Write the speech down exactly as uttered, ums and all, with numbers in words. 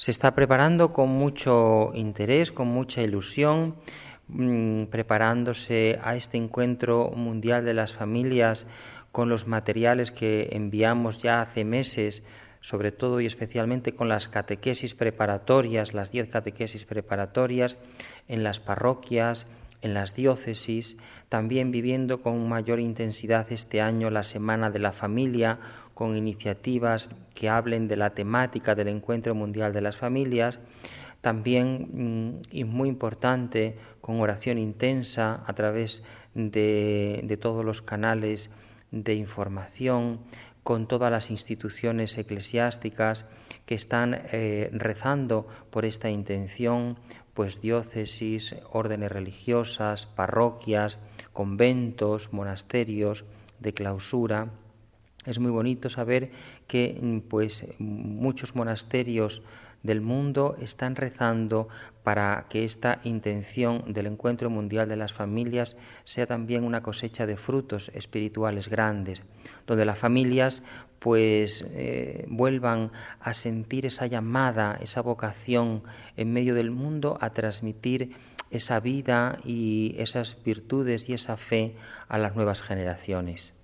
Se está preparando con mucho interés, con mucha ilusión, mmm, preparándose a este encuentro mundial de las familias con los materiales que enviamos ya hace meses, sobre todo y especialmente con las catequesis preparatorias, las diez catequesis preparatorias en las parroquias, en las diócesis, también viviendo con mayor intensidad este año la Semana de la Familia, con iniciativas que hablen de la temática del Encuentro Mundial de las Familias, también, y muy importante, con oración intensa a través de, de todos los canales de información, con todas las instituciones eclesiásticas que están eh, rezando por esta intención, pues diócesis, órdenes religiosas, parroquias, conventos, monasterios de clausura. Es muy bonito saber que pues muchos monasterios del mundo están rezando para que esta intención del Encuentro Mundial de las Familias sea también una cosecha de frutos espirituales grandes, donde las familias pues eh, vuelvan a sentir esa llamada, esa vocación en medio del mundo a transmitir esa vida y esas virtudes y esa fe a las nuevas generaciones.